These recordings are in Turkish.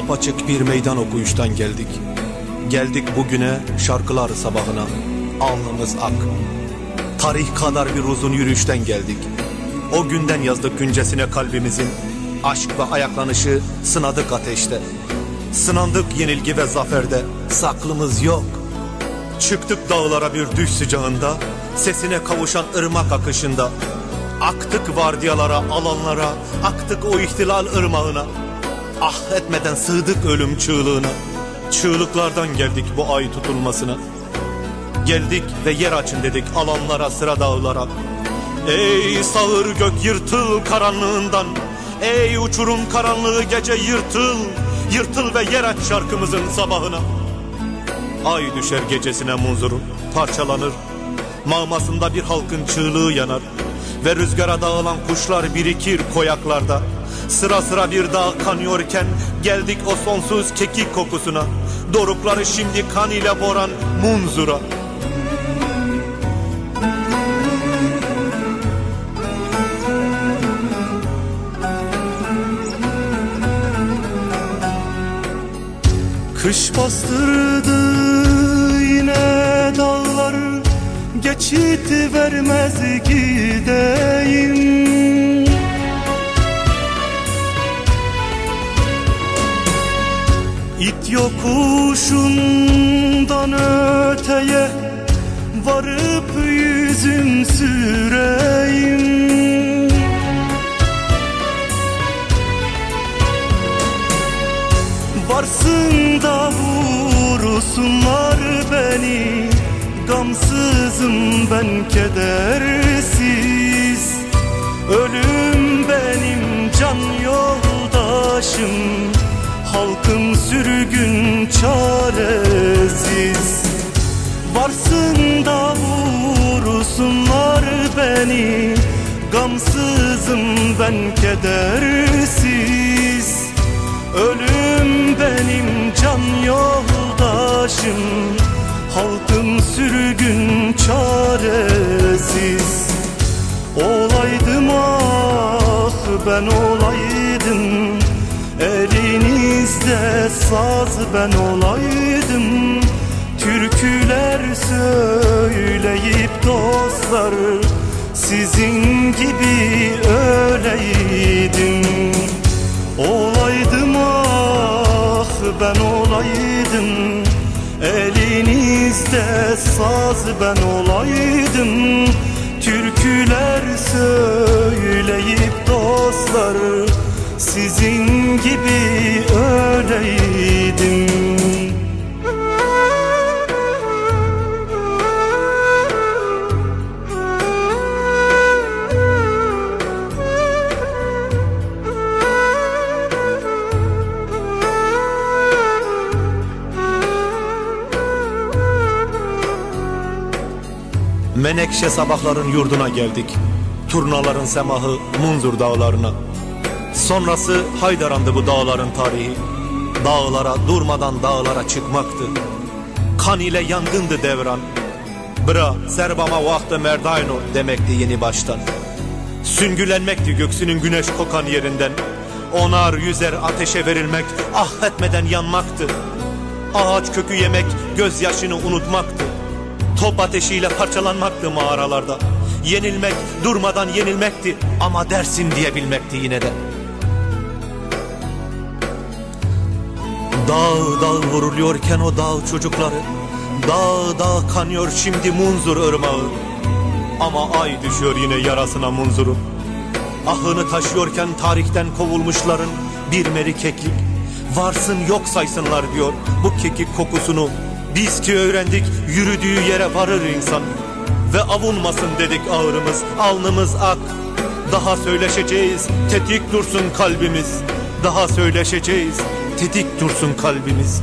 apaçık bir meydan okuyuştan geldik. Geldik bugüne, şarkılar sabahına, alnımız ak. Tarih kadar bir uzun yürüyüşten geldik. O günden yazdık güncesine kalbimizin. Aşk ve ayaklanışı sınadık ateşte. Sınandık yenilgi ve zaferde, saklımız yok. Çıktık dağlara bir düş sıcağında, sesine kavuşan ırmak akışında. Aktık vardiyalara, alanlara, aktık o ihtilal ırmağına. Ah etmeden sığdık ölüm çığlığına. Çığlıklardan geldik bu ay tutulmasına. Geldik ve yer açın dedik alanlara, sıra dağlara. Ey sağır gök yırtıl karanlığından, ey uçurum karanlığı gece yırtıl. Yırtıl ve yer aç şarkımızın sabahına. Ay düşer gecesine munzurun, parçalanır. Mağmasında bir halkın çığlığı yanar. Ve rüzgara dağılan kuşlar birikir koyaklarda. Sıra sıra bir dağ kanıyorken geldik o sonsuz kekik kokusuna. Dorukları şimdi kan ile boran munzura. Kış bastırdı yine dağlar, geçit vermez gideyim. İt yokuşundan öteye varıp yüzüm süreyim. Varsın da vursunlar beni, gamsızım ben kedersiz. Ölüm benim can yoldaşım, halkım sürgün çaresiz. Varsın da vursunlar beni, gamsızım ben kedersiz. Ölüm benim can yoldaşım, halkım sürgün çaresiz. Olaydım ah ben olaydım, elinizde saz ben olaydım. Türküler söyleyip dostlar, sizin gibi öyleydim. Olaydım ah ben olaydım, elinizde saz ben olaydım. Türküler söyleyip dostlar, sizin gibi öyleydim. Menekşe sabahların yurduna geldik. Turnaların semahı Munzur dağlarına. Sonrası Haydaran'dı bu dağların tarihi. Dağlara durmadan dağlara çıkmaktı. Kan ile yangındı devran. Bra serbama vahtı merdayno demekti yeni baştan. Süngülenmekti göksünün güneş kokan yerinden. Onar yüzer ateşe verilmek, ah etmeden yanmaktı. Ağaç kökü yemek, gözyaşını unutmaktı. Top ateşiyle parçalanmaktı mağaralarda. Yenilmek, durmadan yenilmekti ama dersin diyebilmekti yine de. Dağ dağ vuruluyorken o dağ çocukları, dağ dağ kanıyor şimdi Munzur ırmağı. Ama ay düşüyor yine yarasına Munzur'un. Ahını taşıyorken tarihten kovulmuşların bir meri keklik. Varsın yok saysınlar diyor bu kekik kokusunu. Biz ki öğrendik yürüdüğü yere varır insan. Ve avunmasın dedik ağrımız, alnımız ak. Daha söyleşeceğiz, tetik dursun kalbimiz. Daha söyleşeceğiz, tetik dursun kalbimiz.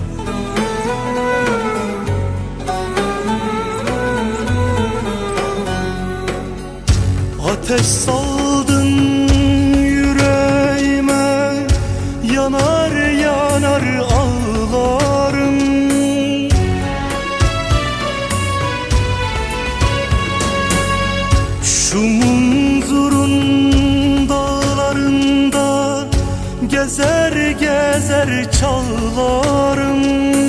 Ateş saldın yüreğime, yanar yanar ağlarım. Şu Munzur'un dağlarında gezer gezer gezer çalarım.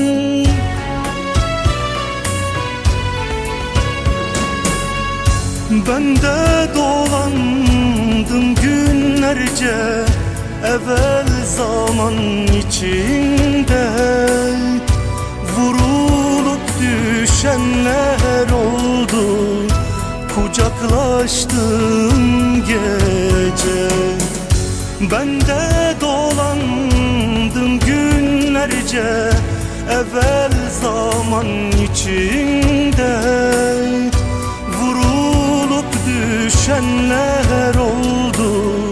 Ben de dolandım günlerce evvel zaman içinde. Vurulup düşenler oldu, kucaklaştım gece. Ben de dolandım günlerce evvel zaman içinde. Vurulup düşenler oldu,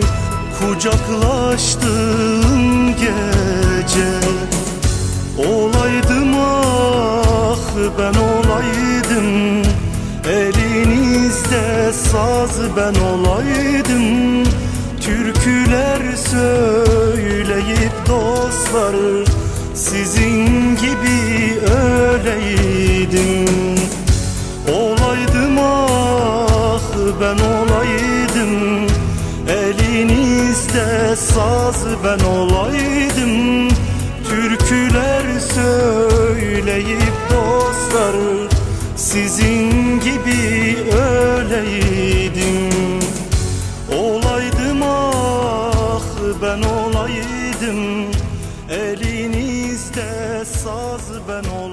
kucaklaştım gece. Olaydım ah ben olaydım, elinizde saz ben olaydım. Türküler söyleyip dostlar sizin gibi öyleydim. Olaydım ah ben olaydım, elinizde saz ben olaydım. Türküler söyleyip dostlar sizin gibi öyleydim. Olaydım ah ben olaydım, elinizde saz ben olaydım.